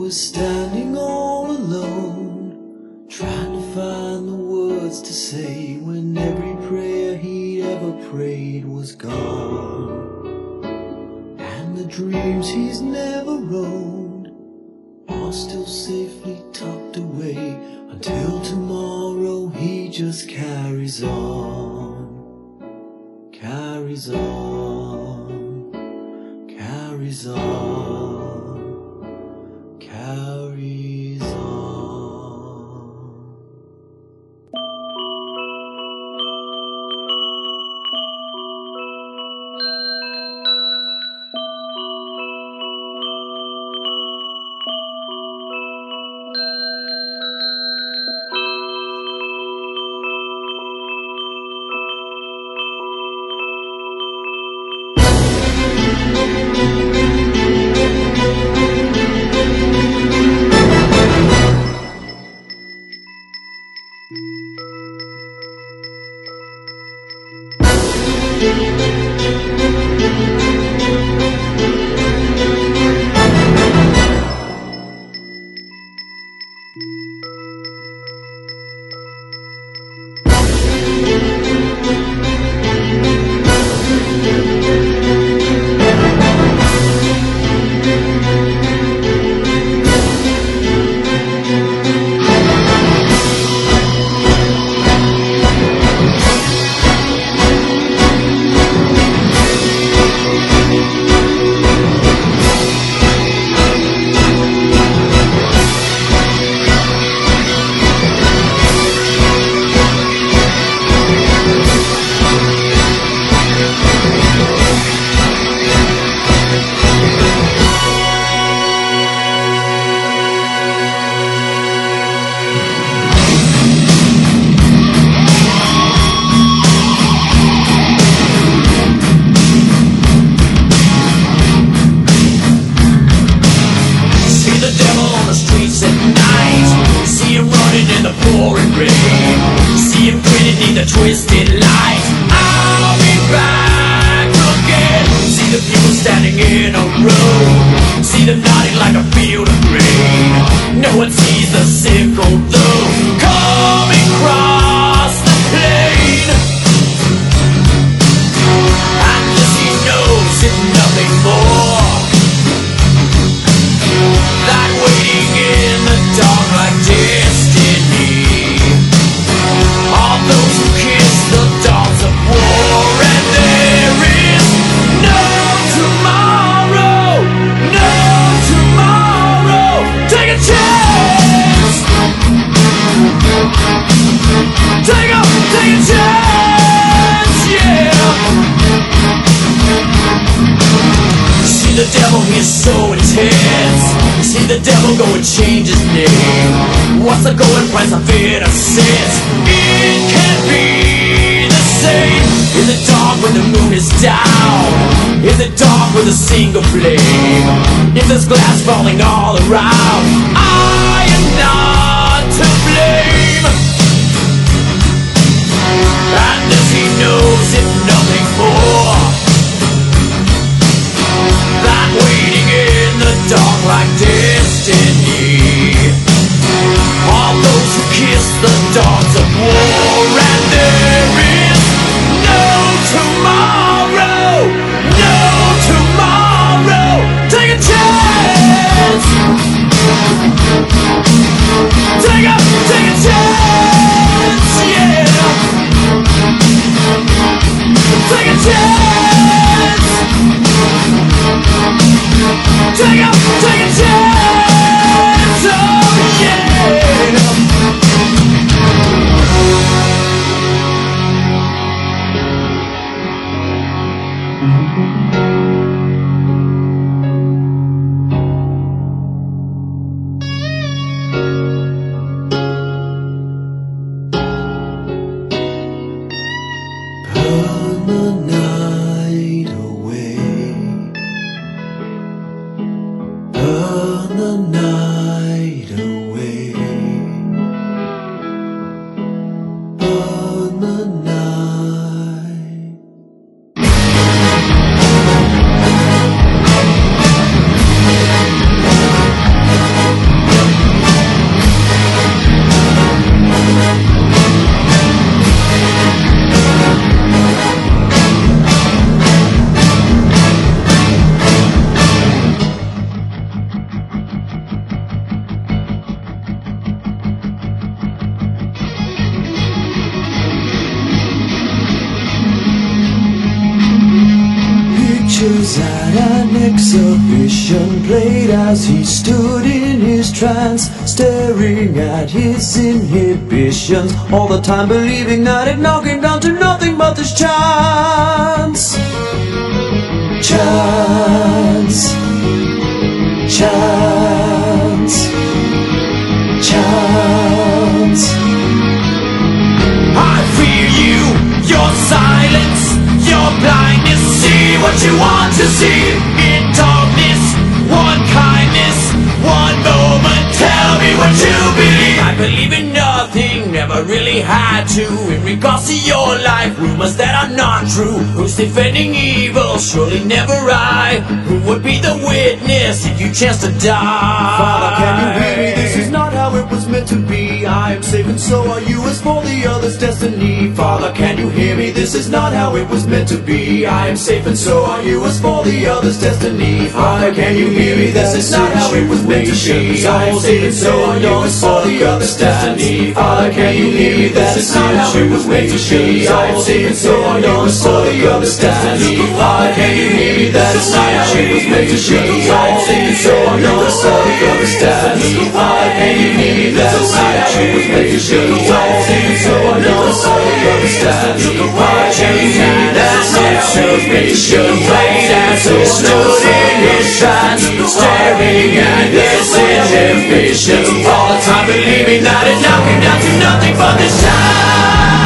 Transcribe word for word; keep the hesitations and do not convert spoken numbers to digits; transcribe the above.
was standing all alone, trying to find the words to say when every prayer he'd ever prayed was gone, and the dreams he's never owned are still safely tucked away. Until tomorrow he just carries on, carries on, carries on, carries on. Twisted light, I'll be back again. See the people standing in a row, see them nodding like a field of grain. No one sees the sickle though, coming across the plain. And this he knows is nothing more than waiting in the dark like destiny. All those who kiss the dogs of war, and there is no tomorrow, no tomorrow. Take a chance, take a, take a chance, yeah. See the devil, he's so intense. See the devil go and change his name. What's the going price of innocence? It can't be the same. In the dark when the moon is down, in the dark with a single flame. If there's glass falling all around, I am not to blame. And this he knows, if nothing more, than waiting in the dark like destiny. All those who kiss the dogs of war, and there is no tomorrow, no tomorrow. Take a chance, take a, take a chance. was at an exhibition played as he stood in his trance, staring at his inhibitions, all the time believing that it knocked him down to nothing but this chance. Chance, chance, chance. I fear you, your silence, your blindness. See what you want to see in darkness. One kindness, one moment. Tell me what you believe. I believe in nothing, never really had to. In regards to your life, rumors that are not true. Who's defending evil? Surely never I. Who would be the witness if you chance to die? Father, can you hear me? This is not how it was meant to be. I am safe and so are you, as for the other's destiny. Father, can you hear me? This is not how it was meant to be. I am safe and so are you, as for the other's destiny. Father, can you hear me? This is not how it was meant to be. I am safe and so are you, as for the other's destiny. Father, can you hear me? This is not how it was meant to be. I am safe and so are you, as for the other's destiny. Father, can you hear me? That is not how it was meant to be. I am safe and so are you, as for the other's destiny. Father, can you hear me? That is not how it was meant to be. I am safe and so are you, as for the other's destiny. Father, can you hear me? That is not how it was meant to be. Played as he stood in his trance, staring at his inhibitions, all the time believing that it knocked him down to nothing but this time.